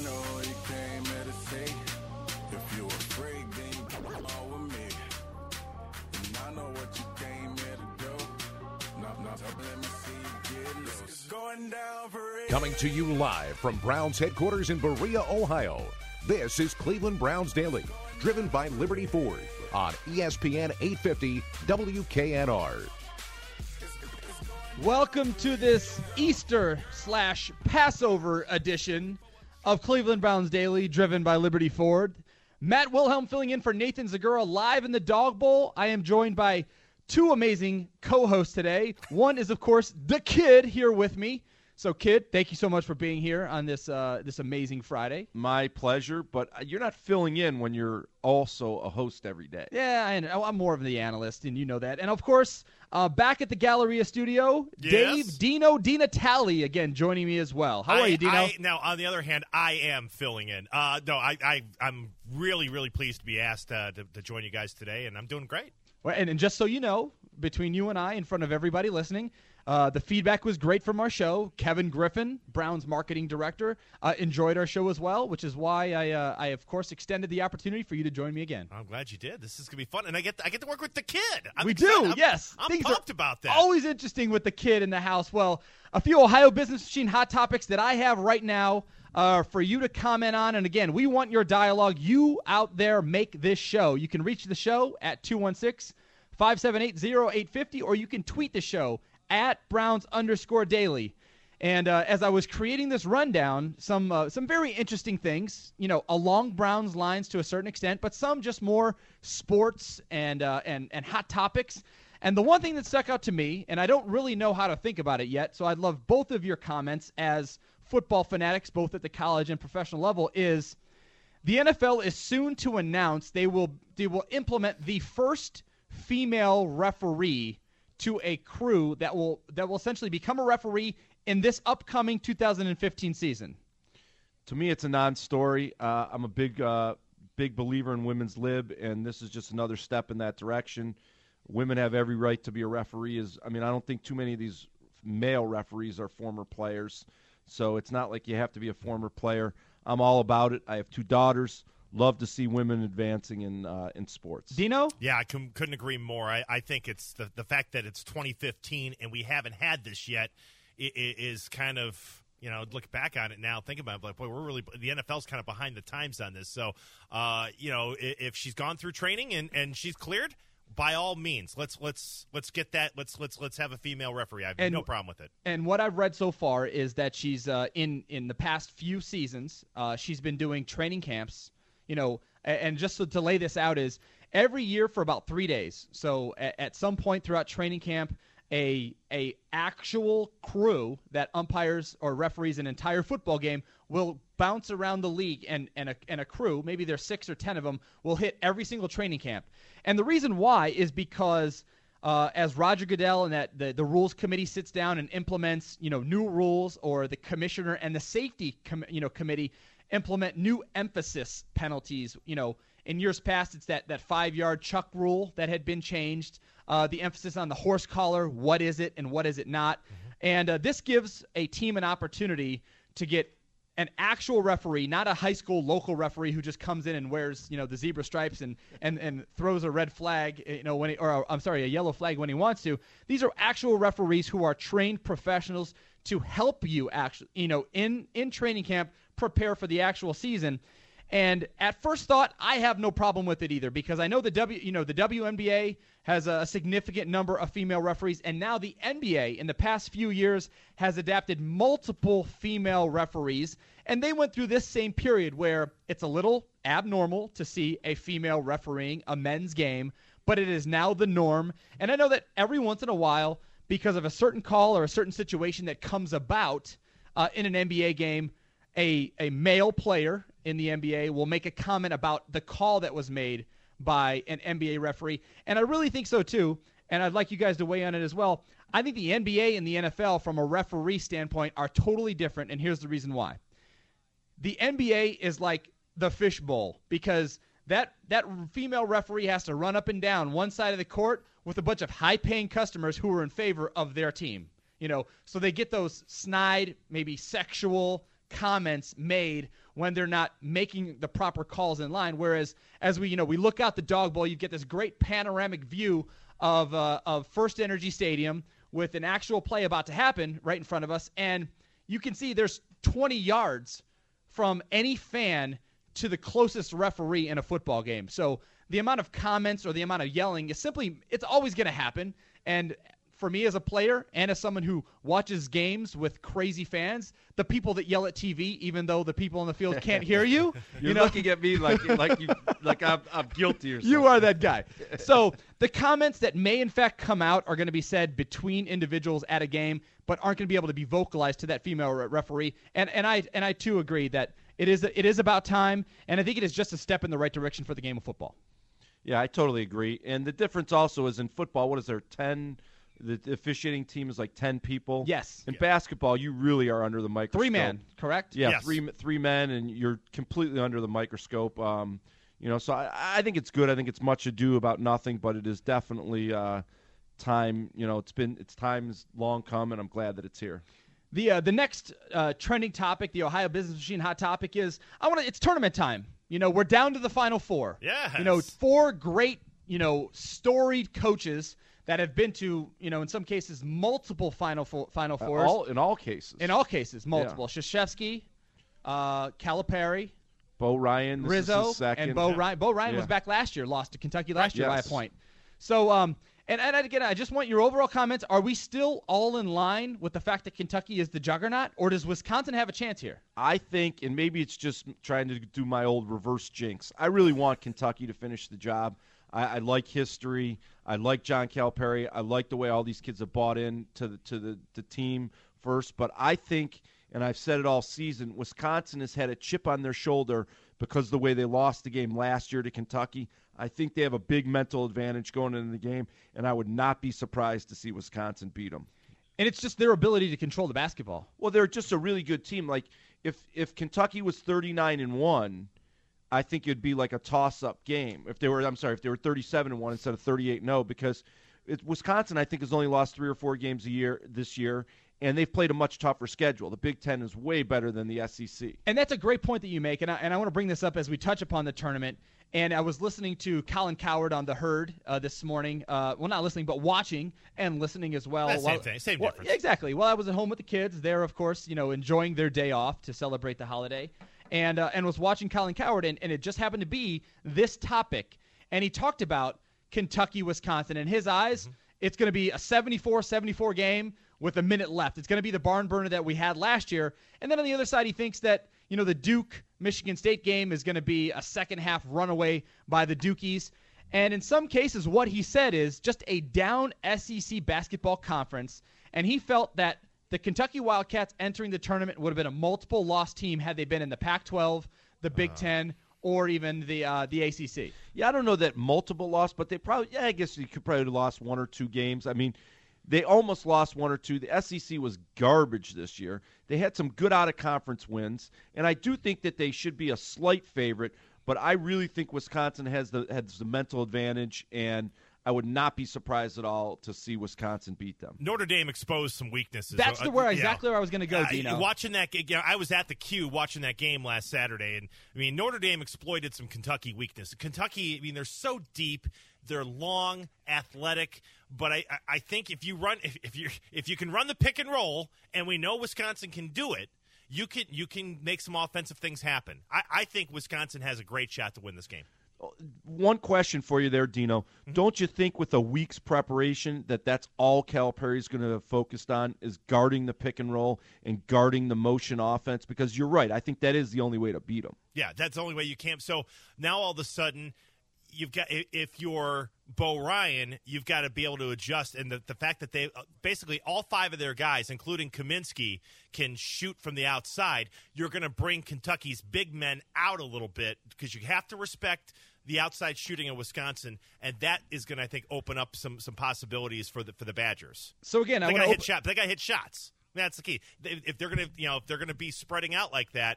know what you came here to see. If you're afraid, then you come out with me. And I know what you came here to do. Not let me see you get loose. It's going down for real. Coming to you live from Browns headquarters in Berea, Ohio. This is Cleveland Browns Daily, driven by Liberty Ford on ESPN 850 WKNR. Welcome to this Easter/Passover edition of Cleveland Browns Daily, driven by Liberty Ford. Matt Wilhelm filling in for Nathan Zagura live in the Dog Bowl. I am joined by two amazing co-hosts today. One is, of course, the Kid here with me. So, Kid, thank you so much for being here on this this amazing Friday. My pleasure, but you're not filling in when you're also a host every day. Yeah, I know. I'm more of the analyst, and you know that. And, of course, back at the Galleria studio, Yes. Dave Dino DiNatale again joining me as well. How are you, Dino? Now, on the other hand, I am filling in. I'm really, really pleased to be asked to join you guys today, and I'm doing great. Well, and just so you know, between you and I, in front of everybody listening, the feedback was great from our show. Kevin Griffin, Browns marketing director, enjoyed our show as well, which is why I of course, extended the opportunity for you to join me again. I'm glad you did. This is gonna be fun, and I get to work with the Kid. I'm We excited. do, yes. I'm Things pumped are about that. Always interesting with the Kid in the house. Well, a few Ohio Business Machine hot topics that I have right now for you to comment on. And again, we want your dialogue. You out there make this show. You can reach the show at 216-578-0850, or you can tweet the show at Browns_Daily. And as I was creating this rundown, some very interesting things, along Browns lines to a certain extent, but some just more sports and hot topics. And the one thing that stuck out to me, and I don't really know how to think about it yet, so I'd love both of your comments as football fanatics, both at the college and professional level, is the NFL is soon to announce they will implement the first female referee to a crew that will essentially become a referee in this upcoming 2015 season. To me, it's a non-story. I'm a big believer in women's lib, and this is just another step in that direction. Women have every right to be a referee. I don't think too many of these male referees are former players, so it's not like you have to be a former player. I'm all about it. I have two daughters. Love to see women advancing in sports. Dino? Yeah, I couldn't agree more. I think it's the fact that it's 2015 and we haven't had this yet is kind of, look back on it now, think about it, like, boy, the NFL's kind of behind the times on this. So, if she's gone through training and she's cleared, by all means, let's get that. Let's have a female referee. I have no problem with it. And what I've read so far is that she's in the past few seasons, she's been doing training camps. And just to lay this out is every year for about 3 days. So at some point throughout training camp, a actual crew that umpires or referees an entire football game will bounce around the league, and a crew, maybe there's 6 or 10 of them, will hit every single training camp. And the reason why is because as Roger Goodell and the rules committee sits down and implements new rules, or the commissioner and the safety committee implement new emphasis penalties. In years past, it's that 5-yard chuck rule that had been changed. The emphasis on the horse collar, what is it and what is it not. Mm-hmm. And this gives a team an opportunity to get an actual referee, not a high school local referee who just comes in and wears, the zebra stripes and throws a red flag, a yellow flag when he wants to. These are actual referees who are trained professionals to help you actually, in training camp, prepare for the actual season. And at first thought, I have no problem with it either, because I know the WNBA has a significant number of female referees, and now the NBA in the past few years has adapted multiple female referees, and they went through this same period where it's a little abnormal to see a female refereeing a men's game, but it is now the norm. And I know that every once in a while, because of a certain call or a certain situation that comes about in an NBA game, a male player in the NBA will make a comment about the call that was made by an NBA referee. And I really think so too, and I'd like you guys to weigh on it as well. I think the NBA and the NFL from a referee standpoint are totally different, and here's the reason why. The NBA is like the fishbowl, because that female referee has to run up and down one side of the court with a bunch of high-paying customers who are in favor of their team. So they get those snide, maybe sexual comments made when they're not making the proper calls in line. Whereas as we look out the dog bowl, you get this great panoramic view of First Energy Stadium with an actual play about to happen right in front of us, and you can see there's 20 yards from any fan to the closest referee in a football game. So the amount of comments or the amount of yelling is it's always going to happen. And for me as a player and as someone who watches games with crazy fans, the people that yell at TV, even though the people in the field can't hear you, You're looking at me like I'm guilty or something. you are that guy. So the comments that may in fact come out are going to be said between individuals at a game, but aren't going to be able to be vocalized to that female referee. And I too agree that it is about time, and I think it is just a step in the right direction for the game of football. Yeah, I totally agree. And the difference also is in football, what is there, 10? The officiating team is like 10 people. Yes. In basketball, you really are under the microscope. 3 man, correct? Yeah, Yes. three men, and you're completely under the microscope. So I think it's good. I think it's much ado about nothing, but it is definitely time. It's time's long come, and I'm glad that it's here. The next trending topic, the Ohio Business Machine hot topic is it's tournament time. We're down to the Final Four. Yes. 4 great, storied coaches that have been to, in some cases, multiple Final Fours. In all cases. In all cases, multiple. Yeah. Krzyzewski, Calipari, Bo Ryan, Rizzo, second. and Bo Ryan. Bo Ryan was back last year, lost to Kentucky last year by a point. So, and again, I just want your overall comments. Are we still all in line with the fact that Kentucky is the juggernaut, or does Wisconsin have a chance here? I think, and maybe it's just trying to do my old reverse jinx, I really want Kentucky to finish the job. I like history. I like John Calipari. I like the way all these kids have bought in to the team first. But I think, and I've said it all season, Wisconsin has had a chip on their shoulder because of the way they lost the game last year to Kentucky. I think they have a big mental advantage going into the game, and I would not be surprised to see Wisconsin beat them. And it's just their ability to control the basketball. Well, they're just a really good team. Like if Kentucky was 39-1, I think it'd be like a toss-up game. If they were 37-1 instead of 38-0, because Wisconsin, I think, has only lost 3 or 4 games this year, and they've played a much tougher schedule. The Big Ten is way better than the SEC. And that's a great point that you make, and I want to bring this up as we touch upon the tournament. And I was listening to Colin Cowherd on The Herd this morning. Well, not listening, but watching and listening as well. Same thing, same difference. Exactly. Well, I was at home with the kids. They're, of course, enjoying their day off to celebrate the holiday. And was watching Colin Cowherd, and it just happened to be this topic. And he talked about Kentucky, Wisconsin. In his eyes, it's going to be a 74-74 game with a minute left. It's going to be the barn burner that we had last year. And then on the other side, he thinks that, the Duke-Michigan State game is going to be a second-half runaway by the Dukies. And in some cases, what he said is just a down SEC basketball conference. And he felt that the Kentucky Wildcats entering the tournament would have been a multiple-loss team had they been in the Pac-12, the Big Ten, or even the ACC. Yeah, I don't know that multiple loss, but they probably, I guess you could probably lost 1 or 2 games. I mean, they almost lost 1 or 2. The SEC was garbage this year. They had some good out-of-conference wins, and I do think that they should be a slight favorite, but I really think Wisconsin has the mental advantage, and I would not be surprised at all to see Wisconsin beat them. Notre Dame exposed some weaknesses. That's exactly where I was going to go, Dino. Watching that, I was at the Q watching that game last Saturday, and Notre Dame exploited some Kentucky weakness. Kentucky, they're so deep, they're long, athletic, but I think if you can run the pick and roll, and we know Wisconsin can do it, you can make some offensive things happen. I think Wisconsin has a great shot to win this game. One question for you there, Dino. Mm-hmm. Don't you think with a week's preparation that's all Calipari's going to have focused on is guarding the pick and roll and guarding the motion offense? Because you're right. I think that is the only way to beat them. Yeah, that's the only way you can. So now all of a sudden you've got, if you're Bo Ryan, you've got to be able to adjust. And the fact that they basically all 5 of their guys, including Kaminsky, can shoot from the outside, you're going to bring Kentucky's big men out a little bit because you have to respect the outside shooting in Wisconsin, and that is going to, I think, open up some possibilities for the Badgers. So again, they got to hit shots. That's the key. If they're going to be spreading out like that,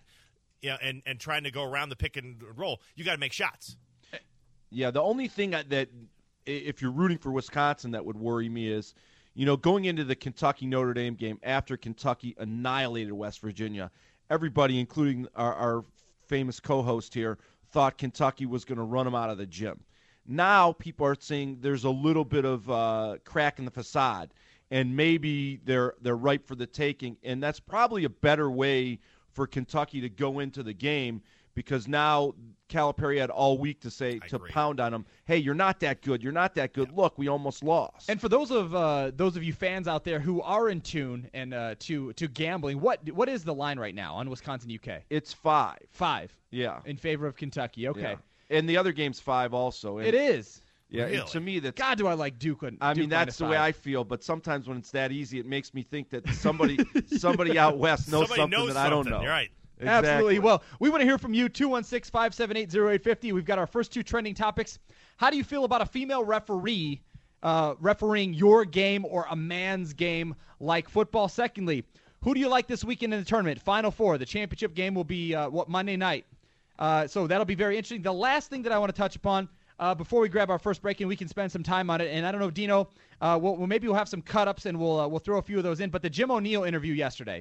and trying to go around the pick and roll, you got to make shots. Yeah, the only thing that if you're rooting for Wisconsin that would worry me is, going into the Kentucky Notre Dame game after Kentucky annihilated West Virginia, everybody, including our famous co-host here, thought Kentucky was going to run them out of the gym. Now people are saying there's a little bit of crack in the facade, and maybe they're ripe for the taking. And that's probably a better way for Kentucky to go into the game, because now Calipari had all week to pound on them. Hey, you're not that good. You're not that good. Look, we almost lost. And for those of you fans out there who are in tune and to gambling, what is the line right now on Wisconsin UK? It's 5. 5. Yeah, in favor of Kentucky. Okay, yeah. And the other game's 5 also. And it is. Yeah, really? and to me, that's God. Do I like Duke? That's the way I feel. But sometimes when it's that easy, it makes me think that somebody out west knows something that I don't know. You're right. Exactly. Absolutely. Well, we want to hear from you, 216-578-0850. We've got our first 2 trending topics. How do you feel about a female referee refereeing your game or a man's game like football? Secondly, who do you like this weekend in the tournament? Final Four. The championship game will be Monday night. So that'll be very interesting. The last thing that I want to touch upon before we grab our first break, and we can spend some time on it. And I don't know, Dino, maybe we'll have some cut-ups, and we'll throw a few of those in. But the Jim O'Neill interview yesterday.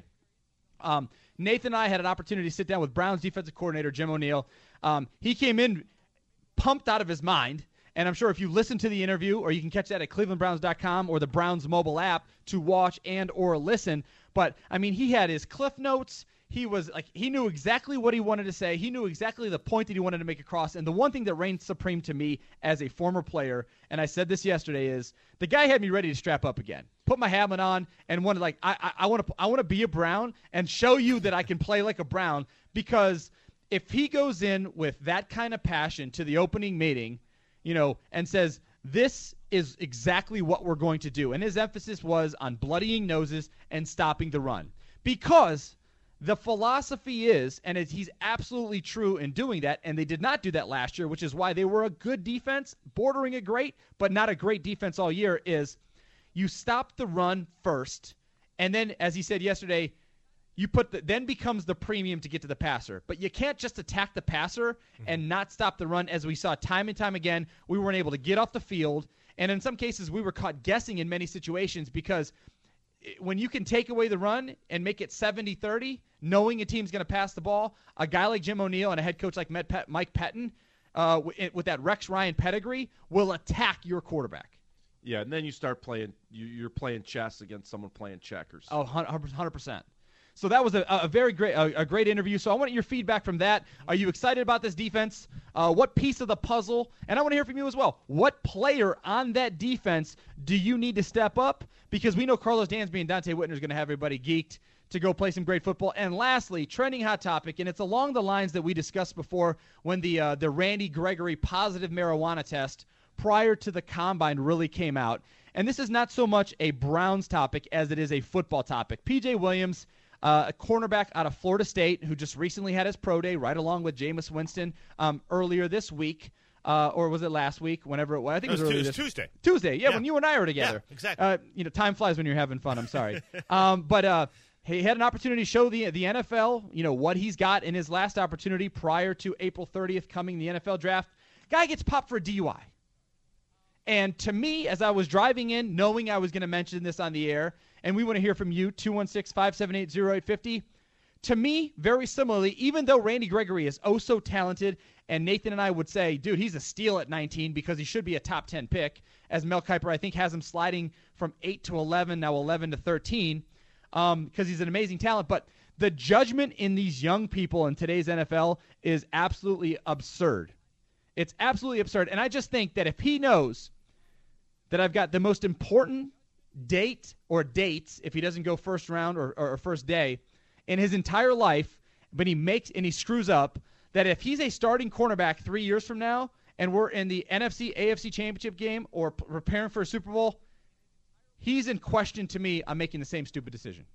Nathan and I had an opportunity to sit down with Browns defensive coordinator Jim O'Neill. He came in pumped out of his mind, and I'm sure if you listen to the interview, or you can catch that at clevelandbrowns.com or the Browns mobile app to watch and or listen. But, I mean, he had his cliff notes. He knew exactly what he wanted to say. He knew exactly the point that he wanted to make across. And the one thing that reigned supreme to me as a former player, and I said this yesterday, is the guy had me ready to strap up again, put my helmet on, and wanted I want to be a Brown and show you that I can play like a Brown. Because if he goes in with that kind of passion to the opening meeting, and says, this is exactly what we're going to do, and his emphasis was on bloodying noses and stopping the run, because the philosophy is, and he's absolutely true in doing that, and they did not do that last year, which is why they were a good defense, bordering a great, but not a great defense all year, is you stop the run first, and then, as he said yesterday, you then becomes the premium to get to the passer. But you can't just attack the passer and not stop the run. As we saw time and time again, we weren't able to get off the field, and in some cases we were caught guessing in many situations, because when you can take away the run and make it 70-30, knowing a team's going to pass the ball, a guy like Jim O'Neill and a head coach like Mike Pettin, with that Rex Ryan pedigree, will attack your quarterback. Yeah, and then you start playing. You're playing chess against someone playing checkers. Oh, 100%. So that was a very great interview. So I want your feedback from that. Are you excited about this defense? What piece of the puzzle? And I want to hear from you as well. What player on that defense do you need to step up? Because we know Carlos Dansby and Dante Whitner is going to have everybody geeked to go play some great football. And lastly, trending hot topic, and it's along the lines that we discussed before when the Randy Gregory positive marijuana test prior to the Combine really came out. And this is not so much a Browns topic as it is a football topic. P.J. Williams, a cornerback out of Florida State who just recently had his pro day right along with Jameis Winston earlier this week. Or was it last week? Whenever it was, I think it was Tuesday. Tuesday, yeah, when you and I were together. Yeah, exactly. Time flies when you're having fun. I'm sorry, but he had an opportunity to show the NFL, what he's got in his last opportunity prior to April 30th coming the NFL draft. Guy gets popped for a DUI, and to me, as I was driving in, knowing I was going to mention this on the air, and we want to hear from you, 216-578-0850. To me, very similarly, even though Randy Gregory is oh so talented, and Nathan and I would say, dude, he's a steal at 19 because he should be a top 10 pick, as Mel Kiper, I think, has him sliding from 8 to 11, now 11 to 13, because he's an amazing talent. But the judgment in these young people in today's NFL is absolutely absurd. It's absolutely absurd. And I just think that if he knows that I've got the most important date or dates, if he doesn't go first round or first day, in his entire life, but he screws up, that if he's a starting cornerback 3 years from now and we're in the NFC, AFC championship game or preparing for a Super Bowl, he's in question to me on making the same stupid decision.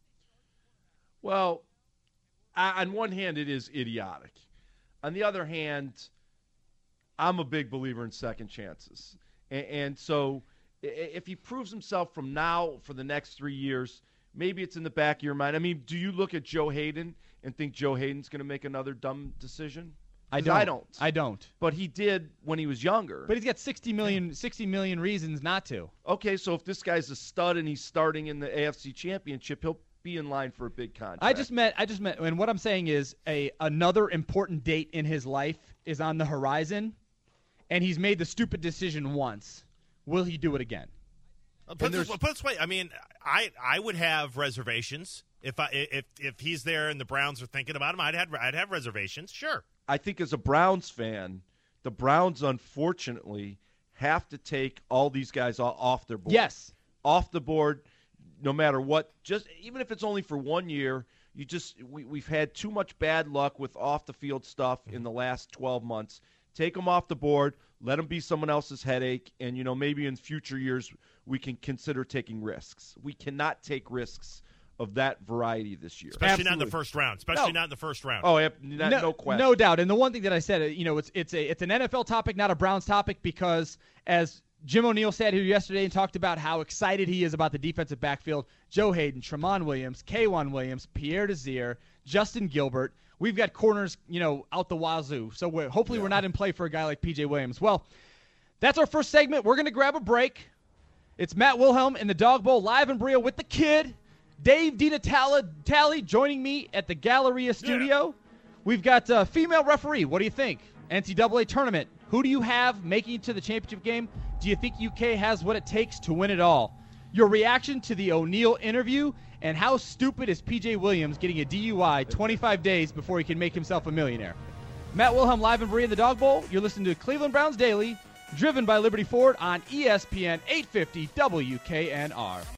Well, on one hand, it is idiotic. On the other hand, I'm a big believer in second chances. And so if he proves himself from now for the next 3 years, maybe it's in the back of your mind. I mean, do you look at Joe Hayden and think Joe Hayden's going to make another dumb decision? I don't. But he did when he was younger. But he's got 60 million reasons not to. Okay, so if this guy's a stud and he's starting in the AFC Championship, he'll be in line for a big contract. I just meant, and what I'm saying is another important date in his life is on the horizon, and he's made the stupid decision once. Will he do it again? Put it this way. I mean, I would have reservations if he's there and the Browns are thinking about him. I'd have reservations. Sure. I think as a Browns fan, the Browns unfortunately have to take all these guys off their board. Yes, off the board, no matter what. Just even if it's only for 1 year, we've had too much bad luck with off the field stuff in the last 12 months. Take them off the board. Let them be someone else's headache, and maybe in future years we can consider taking risks. We cannot take risks of that variety this year, especially not in the first round. Not in the first round. Oh, no question, no doubt. And the one thing that I said, it's an NFL topic, not a Browns topic, because as Jim O'Neill sat here yesterday and talked about how excited he is about the defensive backfield. Joe Hayden, Tramon Williams, K'Wan Williams, Pierre Desir, Justin Gilbert. We've got corners, out the wazoo. So hopefully we're not in play for a guy like P.J. Williams. Well, that's our first segment. We're going to grab a break. It's Matt Wilhelm in the Dog Bowl live in Berea with the kid. Dave DiNatale joining me at the Galleria studio. Yeah. We've got a female referee. What do you think? NCAA tournament. Who do you have making it to the championship game? Do you think UK has what it takes to win it all? Your reaction to the O'Neill interview, and how stupid is P.J. Williams getting a DUI 25 days before he can make himself a millionaire? Matt Wilhelm live in Berea in the Dog Bowl. You're listening to Cleveland Browns Daily, driven by Liberty Ford on ESPN 850 WKNR.